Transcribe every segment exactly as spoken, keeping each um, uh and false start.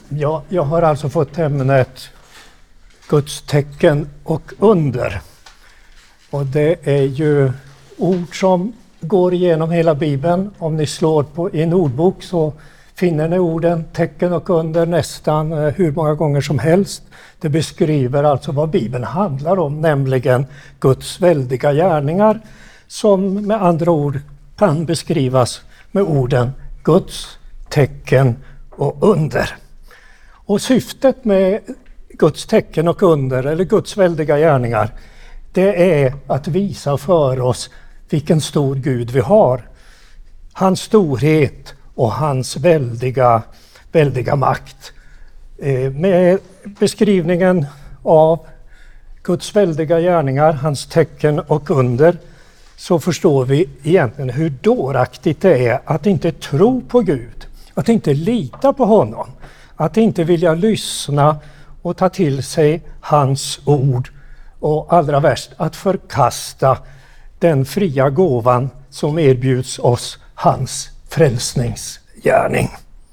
Ja, jag har alltså fått ämnet Guds tecken och under. Och det är ju ord som går igenom hela Bibeln. Om ni slår på i en ordbok så finner ni orden tecken och under nästan hur många gånger som helst. Det beskriver alltså vad Bibeln handlar om, nämligen Guds väldiga gärningar, som med andra ord kan beskrivas med orden Guds tecken och under. Och syftet med Guds tecken och under, eller Guds väldiga gärningar, det är att visa för oss vilken stor Gud vi har. Hans storhet och hans väldiga, väldiga makt. Eh, med beskrivningen av Guds väldiga gärningar, hans tecken och under, så förstår vi egentligen hur dåraktigt det är att inte tro på Gud, att inte lita på honom, att inte vilja lyssna och ta till sig hans ord, och allra värst att förkasta den fria gåvan som erbjuds oss, hans frälsningsgärning.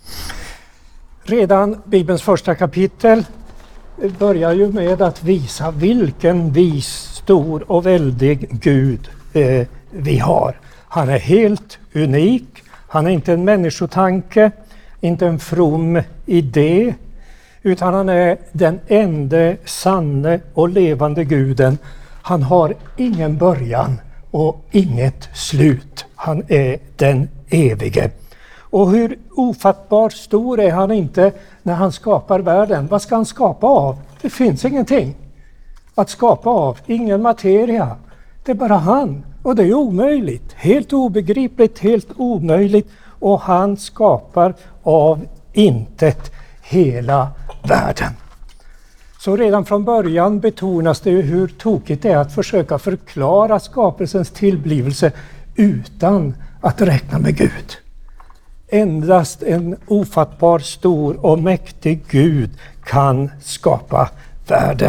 Redan Bibelns första kapitel börjar ju med att visa vilken vis, stor och väldig Gud eh, vi har. Han är helt unik, han är inte en människotanke, inte en from idé, utan han är den enda sanne och levande Guden. Han har ingen början och inget slut. Han är den evige. Och hur ofattbart stor är han inte när han skapar världen? Vad ska han skapa av? Det finns ingenting att skapa av, ingen materia. Det är bara han, och det är omöjligt, helt obegripligt, helt omöjligt. Och han skapar av intet hela världen. Så redan från början betonas det hur tokigt det är att försöka förklara skapelsens tillblivelse utan att räkna med Gud. Endast en ofattbar stor och mäktig Gud kan skapa världen.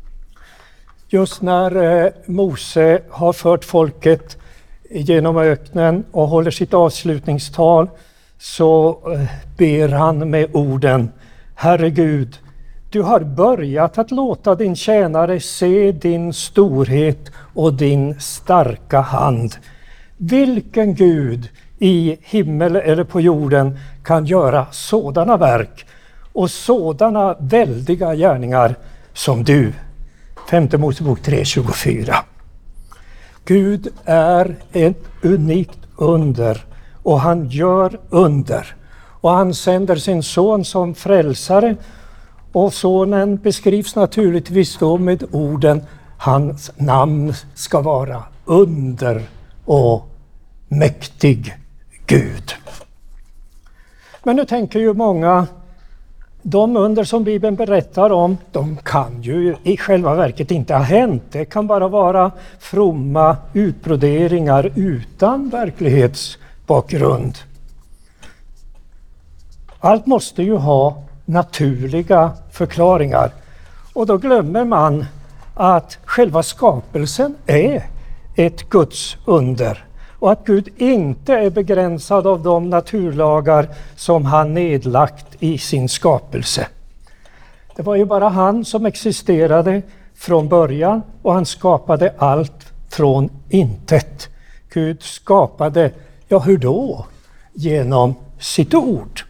Just när eh, Mose har fört folket genom öknen och håller sitt avslutningstal, så eh, ber han med orden: Herre Gud, du har börjat att låta din tjänare se din storhet och din starka hand. Vilken Gud i himmel eller på jorden kan göra sådana verk och sådana väldiga gärningar som du? Femte Mosebok tre tjugofyra. Gud är ett unikt under, och han gör under. Och han sänder sin son som frälsare, och sonen beskrivs naturligtvis då med orden: hans namn ska vara under och mäktig Gud. Men nu tänker ju många, de under som Bibeln berättar om, de kan ju i själva verket inte ha hänt. Det kan bara vara fromma utbroderingar utan verklighetsbakgrund. Allt måste ju ha naturliga förklaringar. Och då glömmer man att själva skapelsen är ett Guds under. Och att Gud inte är begränsad av de naturlagar som han nedlagt i sin skapelse. Det var ju bara han som existerade från början, och han skapade allt från intet. Gud skapade, ja hur då? Genom sitt ord.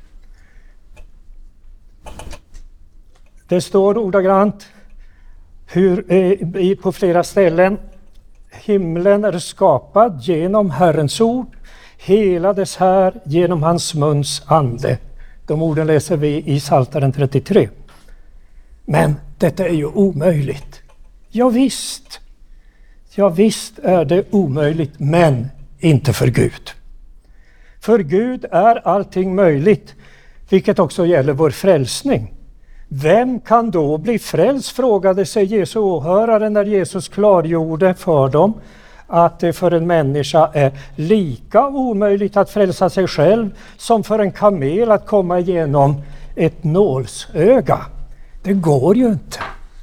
Det står ordagrant hur, eh, på flera ställen: himlen är skapad genom Herrens ord, hela dess här genom hans muns ande. De orden läser vi i Psaltaren trettiotre. Men detta är ju omöjligt. Ja visst, ja visst är det omöjligt, men inte för Gud. För Gud är allting möjligt, vilket också gäller vår frälsning. Vem kan då bli frälst, frågade sig Jesu åhörare när Jesus klargjorde för dem att det för en människa är lika omöjligt att frälsa sig själv som för en kamel att komma igenom ett nålsöga. Det går ju inte.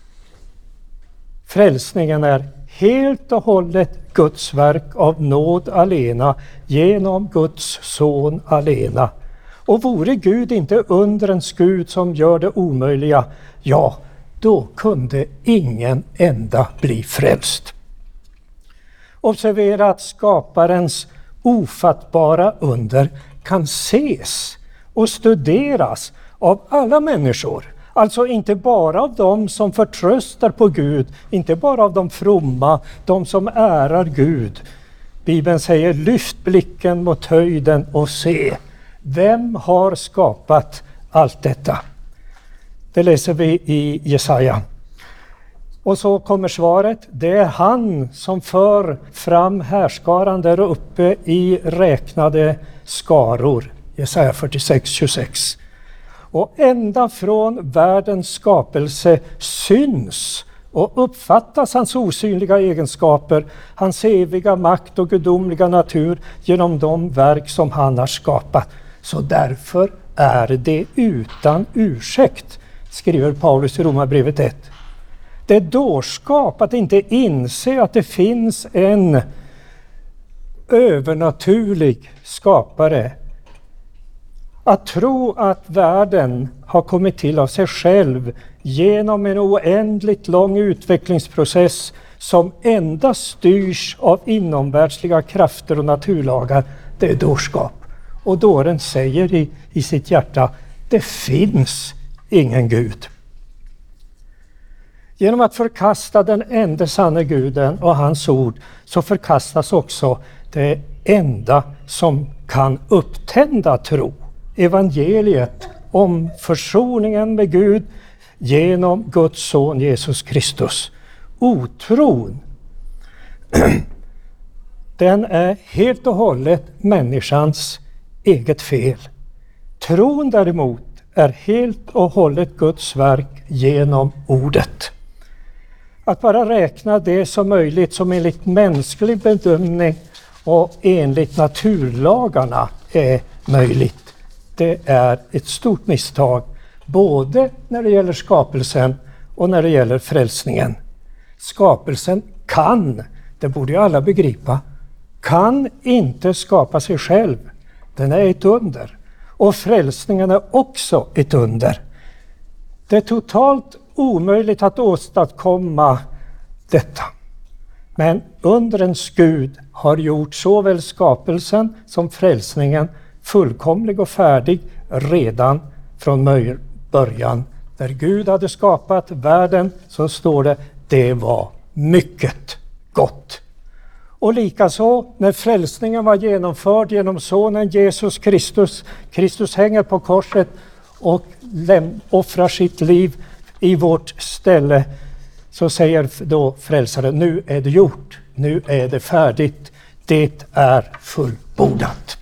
Frälsningen är helt och hållet Guds verk av nåd alena, genom Guds son alena. Och vore Gud inte undrens Gud som gör det omöjliga, ja, då kunde ingen enda bli frälst. Observera att skaparens ofattbara under kan ses och studeras av alla människor. Alltså inte bara av dem som förtröstar på Gud, inte bara av de fromma, de som ärar Gud. Bibeln säger, lyft blicken mot höjden och se. Vem har skapat allt detta? Det läser vi i Jesaja. Och så kommer svaret, det är han som för fram härskaran där uppe i räknade skaror. Jesaja fyrtiosex tjugosex. Och ända från världens skapelse syns och uppfattas hans osynliga egenskaper, hans eviga makt och gudomliga natur genom de verk som han har skapat. Så därför är det utan ursäkt, skriver Paulus i Romarbrevet ett. Det är dårskap att inte inse att det finns en övernaturlig skapare. Att tro att världen har kommit till av sig själv genom en oändligt lång utvecklingsprocess som endast styrs av inomvärldsliga krafter och naturlagar, det är dårskap. Och dåren säger i, i sitt hjärta, det finns ingen Gud. Genom att förkasta den enda sanna Guden och hans ord så förkastas också det enda som kan upptända tro. Evangeliet om försoningen med Gud genom Guds son Jesus Kristus. Otron, den är helt och hållet människans eget fel. Tron däremot är helt och hållet Guds verk genom ordet. Att bara räkna det som möjligt som enligt mänsklig bedömning och enligt naturlagarna är möjligt. Det är ett stort misstag, både när det gäller skapelsen och när det gäller frälsningen. Skapelsen kan, det borde ju alla begripa, kan inte skapa sig själv. Den är ett under. Och frälsningen är också ett under. Det är totalt omöjligt att åstadkomma detta. Men undrens Gud har gjort såväl skapelsen som frälsningen fullkomlig och färdig redan från början. När Gud hade skapat världen så står det, det var mycket gott. Och likaså när frälsningen var genomförd genom sonen Jesus Kristus, Kristus hänger på korset och läm- offrar sitt liv i vårt ställe, så säger då frälsaren, nu är det gjort, nu är det färdigt, det är fullbordat.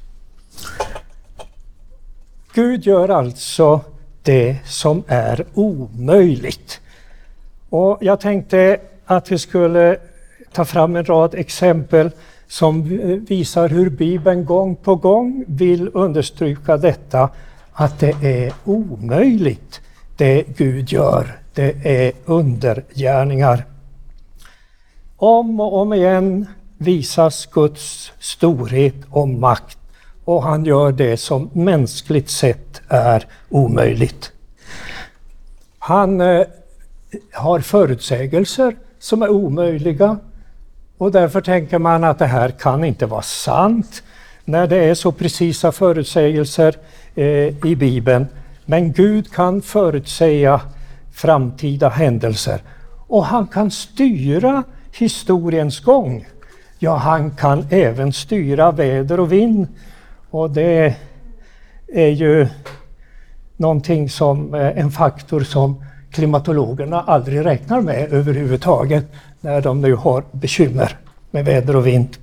Gud gör alltså det som är omöjligt. Och jag tänkte att vi skulle ta fram en rad exempel som visar hur Bibeln gång på gång vill understryka detta, att det är omöjligt det Gud gör. Det är undergärningar. Om och om igen visas Guds storhet och makt, och han gör det som mänskligt sett är omöjligt. Han eh, har förutsägelser som är omöjliga, och därför tänker man att det här kan inte vara sant när det är så precisa förutsägelser eh, i Bibeln. Men Gud kan förutsäga framtida händelser, och han kan styra historiens gång. Ja, han kan även styra väder och vind, och det är ju någonting som en faktor som klimatologerna aldrig räknar med överhuvudtaget när de nu har bekymmer med väder och vind.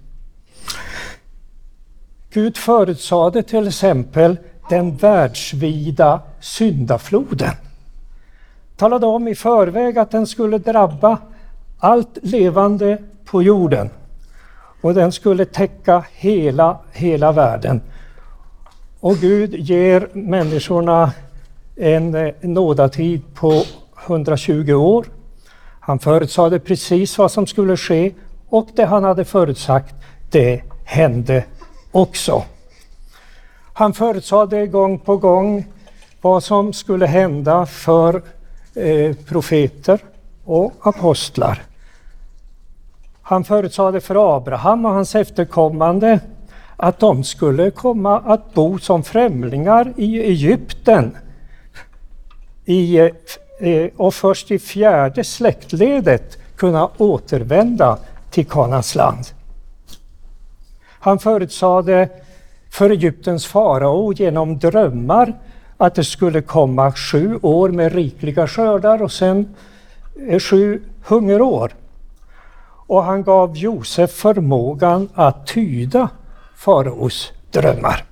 Gud förutsade till exempel den världsvida syndafloden. Talade om i förväg att den skulle drabba allt levande på jorden. Och den skulle täcka hela, hela världen. Och Gud ger människorna en nådatid på hundratjugo år. Han förutsade precis vad som skulle ske, och det han hade förutsagt, det hände också. Han förutsade gång på gång vad som skulle hända för eh, profeter och apostlar. Han förutsade för Abraham och hans efterkommande att de skulle komma att bo som främlingar i Egypten. I, eh, och först i fjärde släktledet kunna återvända till Kanaans land. Han förutsade för Egyptens farao genom drömmar att det skulle komma sju år med rikliga skördar och sen sju hungerår. Och han gav Josef förmågan att tyda faraos drömmar.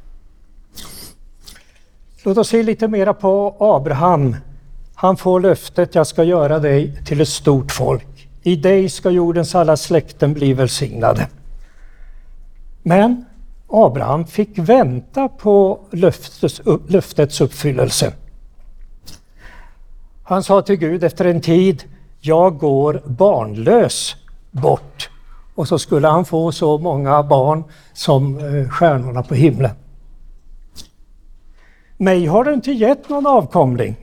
Låt oss se lite mera på Abraham. Han får löftet: jag ska göra dig till ett stort folk. I dig ska jordens alla släkten bli välsignade. Men Abraham fick vänta på löftets, löftets uppfyllelse. Han sa till Gud efter en tid: jag går barnlös bort. Och så skulle han få så många barn som stjärnorna på himlen. Mig har du inte gett någon avkomling.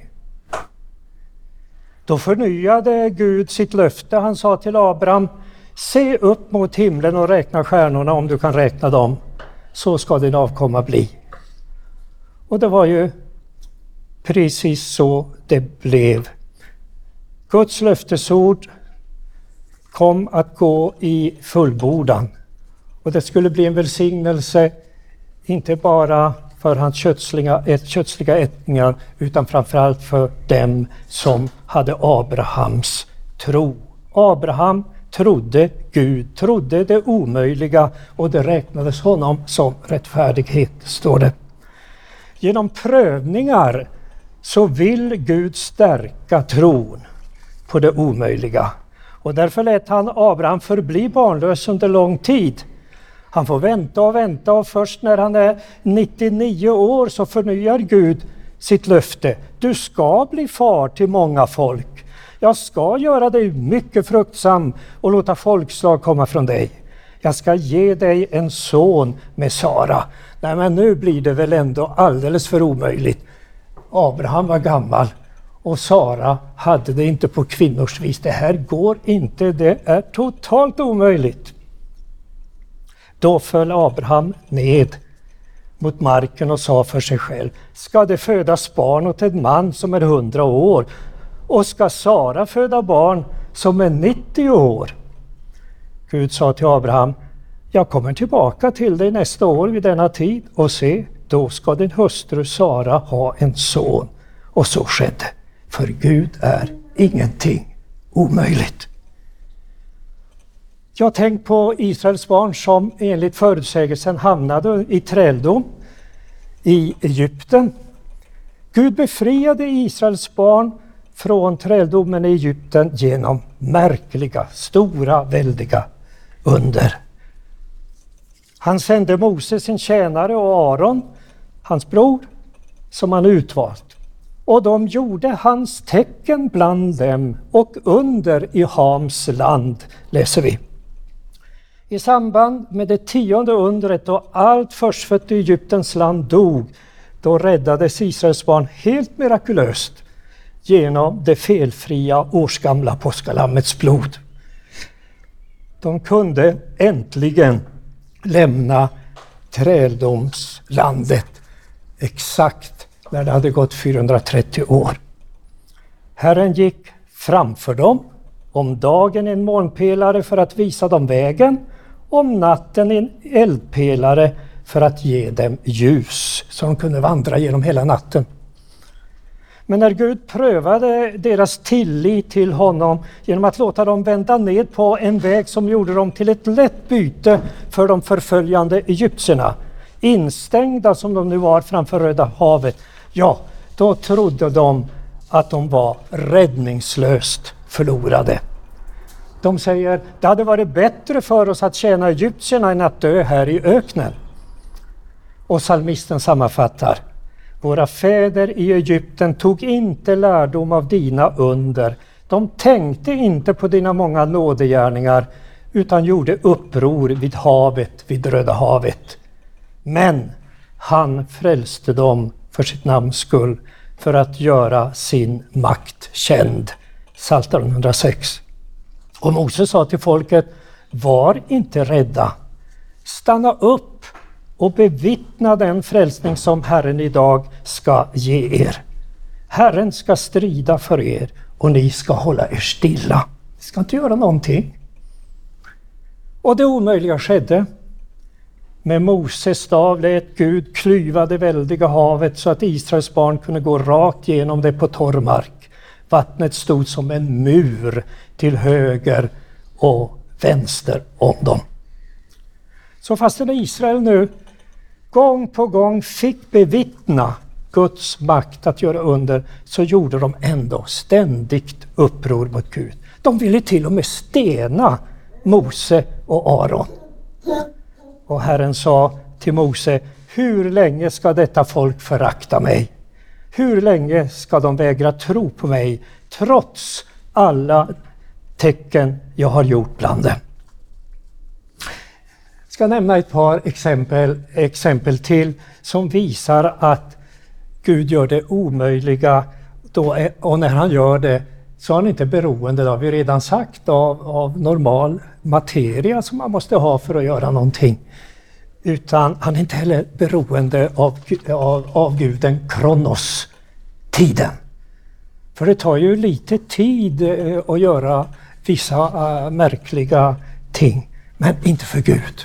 Då förnyade Gud sitt löfte. Han sa till Abraham: se upp mot himlen och räkna stjärnorna, om du kan räkna dem. Så ska din avkomma bli. Och det var ju precis så det blev. Guds löftesord kom att gå i fullbordan. Och det skulle bli en välsignelse inte bara för hans kötsliga, ett, kötsliga ättningar, utan framförallt för dem som hade Abrahams tro. Abraham trodde Gud, trodde det omöjliga, och det räknades honom som rättfärdighet, står det. Genom prövningar så vill Gud stärka tron på det omöjliga. Och därför lät han Abraham förbli barnlös under lång tid. Han får vänta och vänta, och först när han är nittionio år så förnyar Gud sitt löfte. Du ska bli far till många folk. Jag ska göra dig mycket fruktsam och låta folkslag komma från dig. Jag ska ge dig en son med Sara. Nej, men nu blir det väl ändå alldeles för omöjligt. Abraham var gammal och Sara hade det inte på kvinnors vis. Det här går inte, det är totalt omöjligt. Då föll Abraham ned mot marken och sa för sig själv: ska det födas barn åt en man som är hundra år? Och ska Sara föda barn som är nittio år? Gud sa till Abraham: jag kommer tillbaka till dig nästa år vid denna tid, och se, då ska din hustru Sara ha en son. Och så skedde, för Gud är ingenting omöjligt. Jag tänker på Israels barn som enligt förutsägelsen hamnade i träldom i Egypten. Gud befriade Israels barn från träldomen i Egypten genom märkliga, stora, väldiga under. Han sände Mose, sin tjänare, och Aron, hans bror, som han utvalt. Och de gjorde hans tecken bland dem och under i Hams land, läser vi. I samband med det tionde undret, då allt förstfött i Egyptens land dog, då räddades Israels barn helt mirakulöst genom det felfria årsgamla påskalammets blod. De kunde äntligen lämna träldomslandet exakt när det hade gått fyrahundratrettio år. Herren gick framför dem, om dagen en molnpelare för att visa dem vägen, om natten en eldpelare för att ge dem ljus, så de kunde vandra genom hela natten. Men när Gud prövade deras tillit till honom genom att låta dem vända ned på en väg som gjorde dem till ett lätt byte för de förföljande egyptierna, instängda som de nu var framför Röda havet, ja, då trodde de att de var räddningslöst förlorade. De säger: det hade varit bättre för oss att tjäna egyptierna än att dö här i öknen. Och psalmisten sammanfattar: våra fäder i Egypten tog inte lärdom av dina under. De tänkte inte på dina många nådegärningar, utan gjorde uppror vid havet, vid Röda havet. Men Han frälste dem för sitt namns skull, för att göra sin makt känd. Psaltaren hundrasex. Och Mose sa till folket: var inte rädda. Stanna upp och bevittna den frälsning som Herren idag ska ge er. Herren ska strida för er och ni ska hålla er stilla. Ni ska inte göra någonting. Och det omöjliga skedde. Med Moses stav lät Gud klyva det väldiga havet så att Israels barn kunde gå rakt genom det på torr mark. Vattnet stod som en mur till höger och vänster om dem. Så fastän Israel nu gång på gång fick bevittna Guds makt att göra under, så gjorde de ändå ständigt uppror mot Gud. De ville till och med stena Mose och Aron. Och Herren sa till Mose: hur länge ska detta folk förakta mig? Hur länge ska de vägra tro på mig trots alla tecken jag har gjort bland dem? Jag ska nämna ett par exempel, exempel till som visar att Gud gör det omöjliga, då är, och när han gör det så är han inte beroende, det har vi redan sagt, av, av normal materia som man måste ha för att göra någonting. Utan han är inte heller beroende av, av, av guden Kronos, tiden. För det tar ju lite tid eh, att göra vissa äh, märkliga ting, men inte för Gud.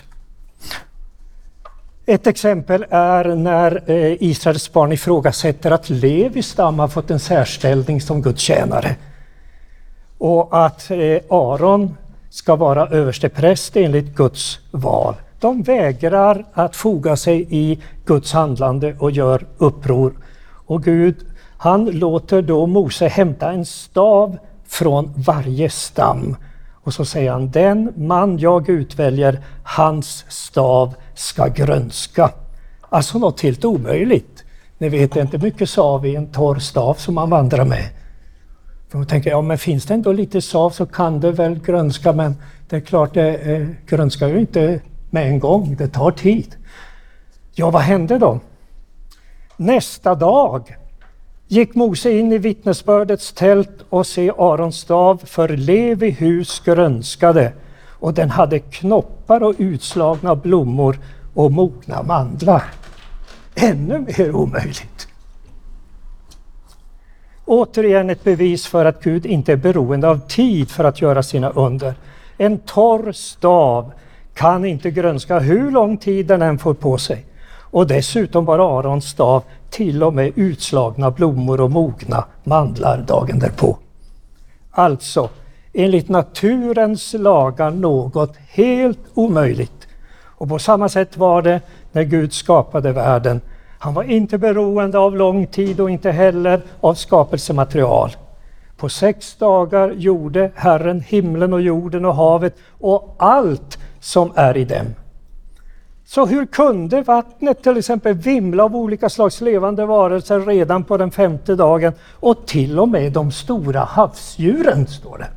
Ett exempel är när eh, Israels barn ifrågasätter att Levis stam har fått en särställning som Guds tjänare. Och att eh, Aron ska vara överstepräst enligt Guds val. De vägrar att foga sig i Guds handlande och gör uppror. Och Gud, han låter då Mose hämta en stav från varje stam. Och så säger han: den man jag utväljer, hans stav ska grönska. Alltså något helt omöjligt. Ni vet inte mycket sav i en torr stav som man vandrar med. För man tänker, ja men finns det ändå lite sav så kan det väl grönska, men det är klart det eh, grönskar ju inte med en gång, det tar tid. Ja, vad hände då? Nästa dag gick Mose in i vittnesbördets tält och se Arons stav, för Levi hus grönskade, och den hade knoppar och utslagna blommor och mogna mandlar. Ännu mer omöjligt. Återigen ett bevis för att Gud inte är beroende av tid för att göra sina under. En torr stav kan inte grönska hur lång tid den än får på sig. Och dessutom var Arons stav till och med utslagna blommor och mogna mandlar dagen därpå. Alltså, enligt naturens lagar något helt omöjligt. Och på samma sätt var det när Gud skapade världen. Han var inte beroende av lång tid och inte heller av skapelsematerial. På sex dagar gjorde Herren himlen och jorden och havet och allt som är i dem. Så hur kunde vattnet till exempel vimla av olika slags levande varelser redan på den femte dagen, och till och med de stora havsdjuren, står det.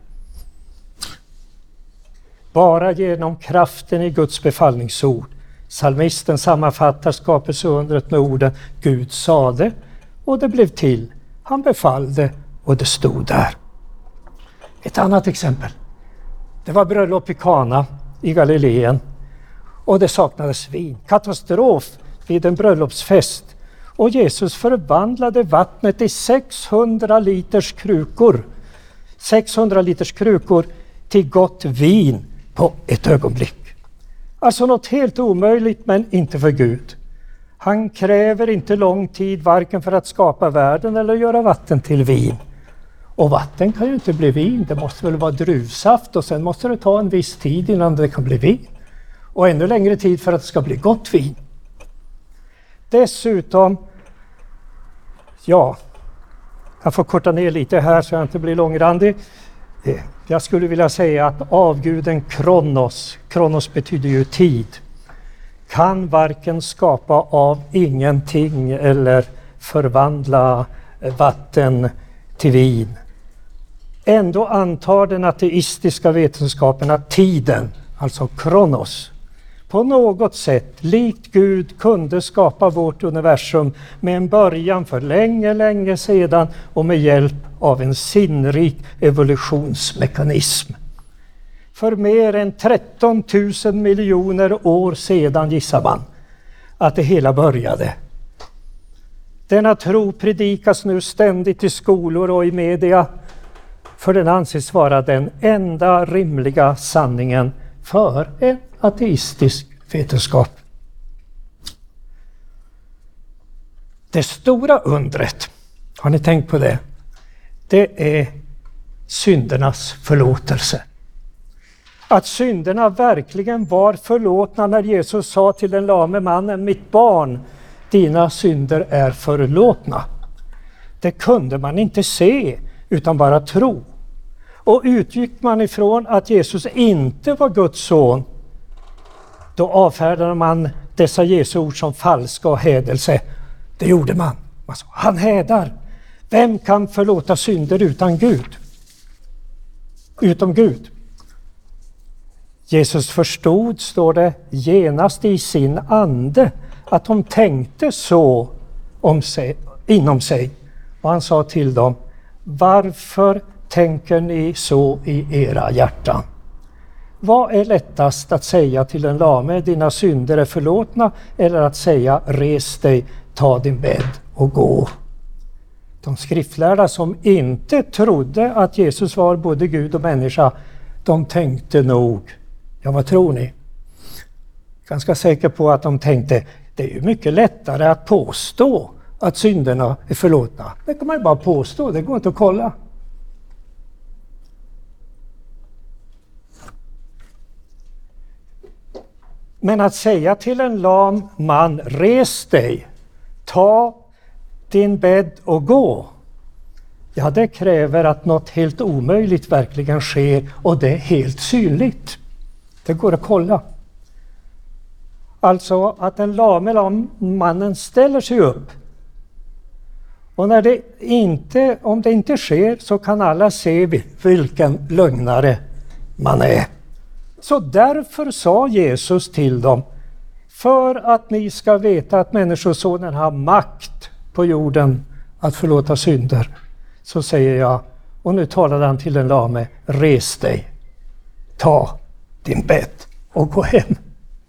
Bara genom kraften i Guds befallningsord. Psalmisten sammanfattar skapelseundret med orden: Gud sade och det blev till. Han befallde och det stod där. Ett annat exempel. Det var bröllop i Kana i Galileen. Och det saknades vin. Katastrof vid en bröllopsfest. Och Jesus förvandlade vattnet i sexhundra liters krukor. sexhundra liters krukor till gott vin på ett ögonblick. Alltså något helt omöjligt, men inte för Gud. Han kräver inte lång tid varken för att skapa världen eller göra vatten till vin. Och vatten kan ju inte bli vin. Det måste väl vara druvsaft och sen måste det ta en viss tid innan det kan bli vin. Och ännu längre tid för att det ska bli gott vin. Dessutom, ja, jag får korta ner lite här så jag inte blir långrandig. Jag skulle vilja säga att avguden Kronos, Kronos betyder ju tid, kan varken skapa av ingenting eller förvandla vatten till vin. Ändå antar den ateistiska vetenskapen att tiden, alltså Kronos, på något sätt, likt Gud, kunde skapa vårt universum med en början för länge, länge sedan och med hjälp av en sinnrik evolutionsmekanism. För mer än tretton tusen miljoner år sedan gissar man att det hela började. Denna tro predikas nu ständigt i skolor och i media, för den anses vara den enda rimliga sanningen för en ateistisk vetenskap. Det stora undret, har ni tänkt på det? Det är syndernas förlåtelse. Att synderna verkligen var förlåtna när Jesus sa till den lame mannen, mitt barn, dina synder är förlåtna. Det kunde man inte se utan bara tro. Och utgick man ifrån att Jesus inte var Guds son, då avfärdade man dessa Jesu ord som falska och hädelse. Det gjorde man. Man sa, han hädar. Vem kan förlåta synder utan Gud? Utom Gud. Jesus förstod, står det, genast i sin ande att de tänkte så om sig, inom sig. Och han sa till dem, varför tänker ni så i era hjärtan? Vad är lättast att säga till en lame, dina synder är förlåtna, eller att säga, res dig, ta din bädd och gå? De skriftlärda som inte trodde att Jesus var både Gud och människa, de tänkte nog, ja vad tror ni? Ganska säker på att de tänkte, det är ju mycket lättare att påstå att synderna är förlåtna. Det kan man ju bara påstå, det går inte att kolla. Men att säga till en lam man, res dig, ta din bädd och gå. Ja, det kräver att något helt omöjligt verkligen sker och det är helt synligt. Det går att kolla. Alltså att den lame mannen ställer sig upp. Och när det inte, om det inte sker så kan alla se vilken lögnare man är. Så därför sa Jesus till dem, för att ni ska veta att människosonen har makt på jorden att förlåta synder, så säger jag, och nu talar han till den lame, res dig, ta din bädd och gå hem.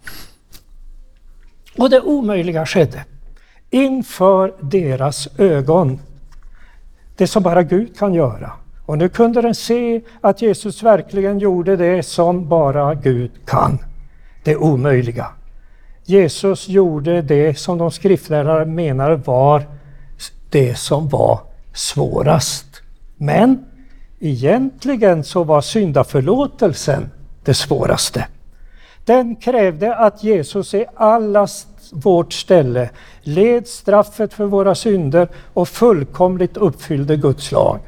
Och det omöjliga skedde inför deras ögon, det som bara Gud kan göra. Och nu kunde den se att Jesus verkligen gjorde det som bara Gud kan. Det omöjliga. Jesus gjorde det som de skriftlärare menar var det som var svårast. Men egentligen så var syndaförlåtelsen det svåraste. Den krävde att Jesus i allas vårt ställe led straffet för våra synder och fullkomligt uppfyllde Guds lag.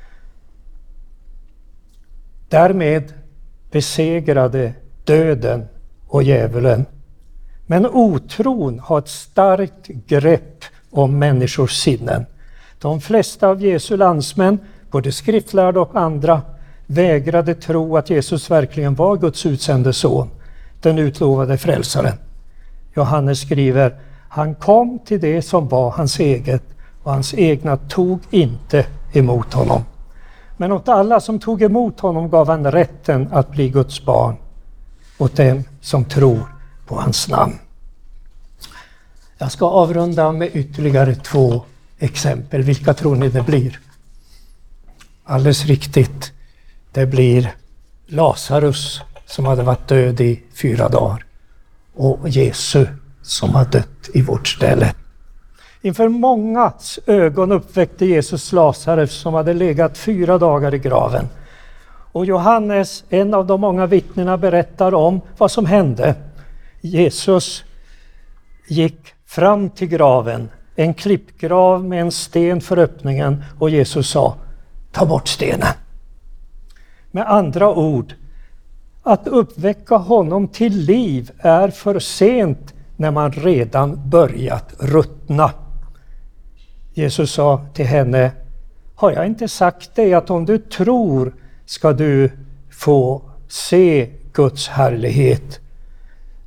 Därmed besegrade döden och djävulen. Men otron har ett starkt grepp om människors sinnen. De flesta av Jesu landsmän, både skriftlärda och andra, vägrade tro att Jesus verkligen var Guds utsände son, den utlovade frälsaren. Johannes skriver, han kom till det som var hans eget och hans egna tog inte emot honom. Men åt alla som tog emot honom gav han rätten att bli Guds barn, åt dem som tror på hans namn. Jag ska avrunda med ytterligare två exempel. Vilka tror ni det blir? Alldeles riktigt, det blir Lazarus som hade varit död i fyra dagar och Jesus som har dött i vårt ställe. Inför mångas ögon uppväckte Jesus Lazarus som hade legat fyra dagar i graven. Och Johannes, en av de många vittnena, berättar om vad som hände. Jesus gick fram till graven, en klippgrav med en sten för öppningen, och Jesus sa, ta bort stenen. Med andra ord, att uppväcka honom till liv är för sent när man redan börjat ruttna. Jesus sa till henne, har jag inte sagt dig att om du tror ska du få se Guds härlighet?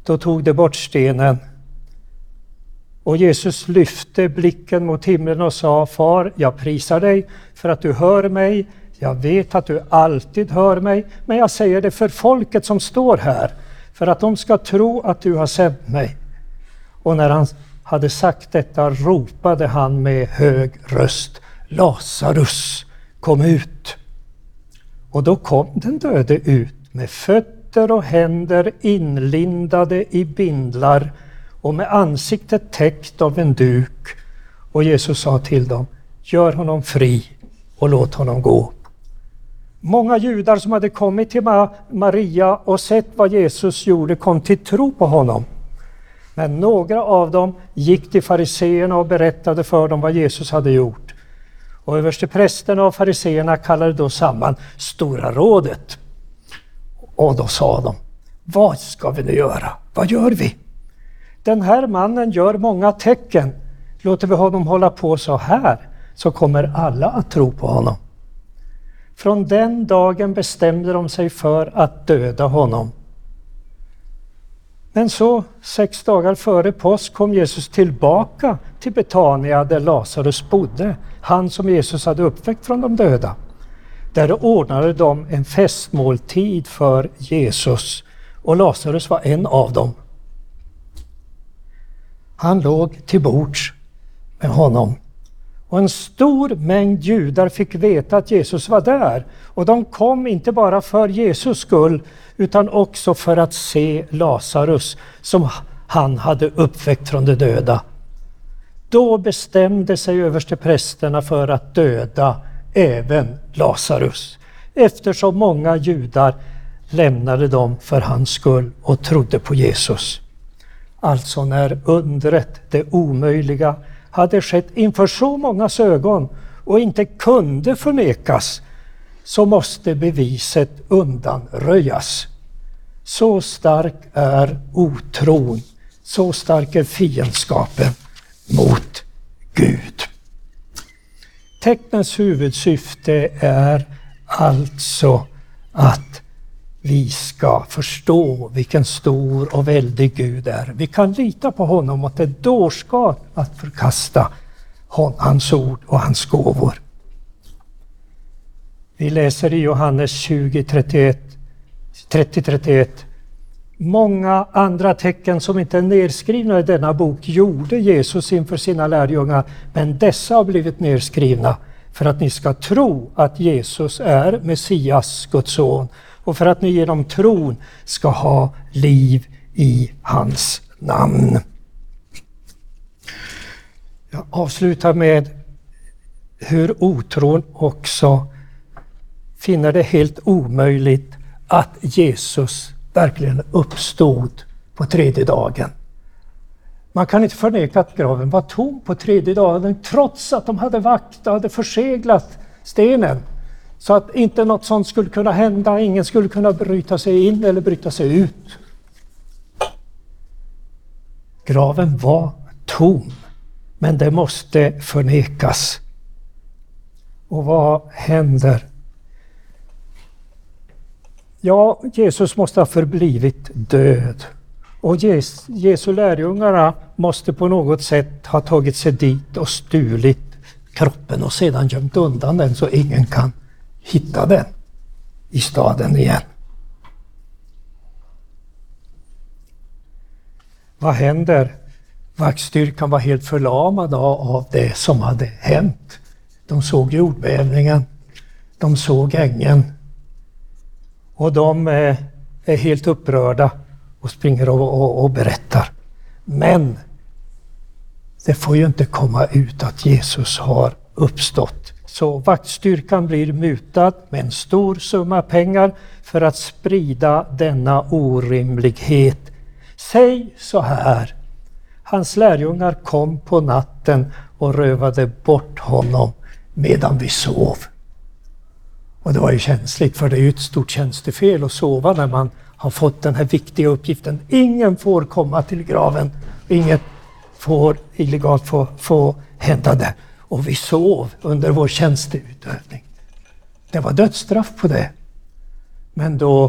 Då tog de bort stenen. Och Jesus lyfte blicken mot himlen och sa: Far, jag prisar dig för att du hör mig. Jag vet att du alltid hör mig, men jag säger det för folket som står här, för att de ska tro att du har sänt mig. Och när han hade sagt detta ropade han med hög röst: Lazarus, kom ut! Och då kom den döde ut med fötter och händer inlindade i bindlar och med ansiktet täckt av en duk. Och Jesus sa till dem: Gör honom fri och låt honom gå. Många judar som hade kommit till Maria och sett vad Jesus gjorde kom till tro på honom. Men några av dem gick till fariseerna och berättade för dem vad Jesus hade gjort. Och översteprästerna och fariseerna kallade då samman Stora rådet. Och då sa de: Vad ska vi nu göra? Vad gör vi? Den här mannen gör många tecken. Låter vi honom hålla på så här, så kommer alla att tro på honom. Från den dagen bestämde de sig för att döda honom. Men så, sex dagar före påsk, kom Jesus tillbaka till Betania där Lazarus bodde, han som Jesus hade uppväckt från de döda. Där ordnade de en festmåltid för Jesus, och Lazarus var en av dem. Han låg till bords med honom. Och en stor mängd judar fick veta att Jesus var där. Och de kom inte bara för Jesus skull, utan också för att se Lazarus som han hade uppväckt från de döda. Då bestämde sig översteprästerna för att döda även Lazarus, eftersom många judar lämnade dem för hans skull och trodde på Jesus. Alltså när undret, det omöjliga, hade skett inför så mångas ögon och inte kunde förnekas, så måste beviset undanröjas. Så stark är otron, så stark är fiendskapen mot Gud. Tecknens huvudsyfte är alltså att vi ska förstå vilken stor och väldig Gud är. Vi kan lita på honom, att det är dårskap att förkasta hans ord och hans gåvor. Vi läser i Johannes tjugo trettioett, trettio trettioett. Många andra tecken som inte är nedskrivna i denna bok gjorde Jesus inför sina lärjungar, men dessa har blivit nedskrivna för att ni ska tro att Jesus är Messias, Guds son, och för att ni genom tron ska ha liv i hans namn. Jag avslutar med hur otron också finner det helt omöjligt att Jesus verkligen uppstod på tredje dagen. Man kan inte förneka att graven var tom på tredje dagen, trots att de hade vakt och hade förseglat stenen. Så att inte något sånt skulle kunna hända, ingen skulle kunna bryta sig in eller bryta sig ut. Graven var tom, men det måste förnekas. Och vad händer? Ja, Jesus måste ha förblivit död. Och Jesu lärjungarna måste på något sätt ha tagit sig dit och stulit kroppen och sedan gömt undan den så ingen kan hitta den i staden igen. Vad händer? Vaktstyrkan var helt förlamad av det som hade hänt. De såg jordbävningen, de såg ängeln, och de är helt upprörda och springer och, och, och berättar. Men det får ju inte komma ut att Jesus har uppstått. Så vaktstyrkan blir mutad med en stor summa pengar för att sprida denna orimlighet. Säg så här: hans lärjungar kom på natten och rövade bort honom medan vi sov. Och det var ju känsligt, för det är ju ett stort tjänstefel att sova när man har fått den här viktiga uppgiften. Ingen får komma till graven, inget får illegalt få, få hända där. Och vi sov under vår tjänsteutövning. Det var dödsstraff på det. Men då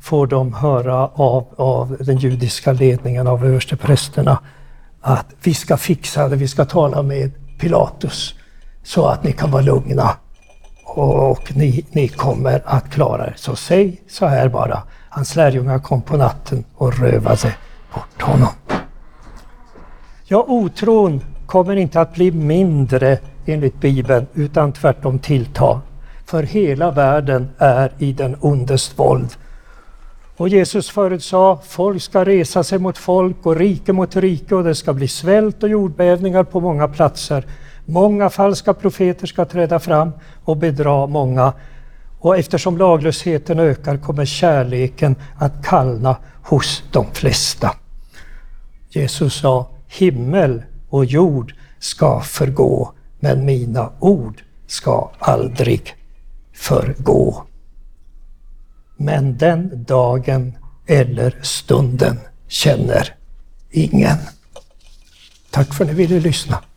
får de höra av, av den judiska ledningen, av översteprästerna, att vi ska fixa det, vi ska tala med Pilatus så att ni kan vara lugna och ni, ni kommer att klara er. Så säg så här bara: hans lärjungar kom på natten och rövade bort honom. Ja, otron kommer inte att bli mindre enligt Bibeln, utan tvärtom tillta. För hela världen är i den ondes våld. Och Jesus förutsade: folk ska resa sig mot folk och rike mot rike, och det ska bli svält och jordbävningar på många platser. Många falska profeter ska träda fram och bedra många. Och eftersom laglösheten ökar kommer kärleken att kallna hos de flesta. Jesus sa: himmel och jord ska förgå, men mina ord ska aldrig förgå. Men den dagen eller stunden känner ingen. Tack för att ni ville lyssna.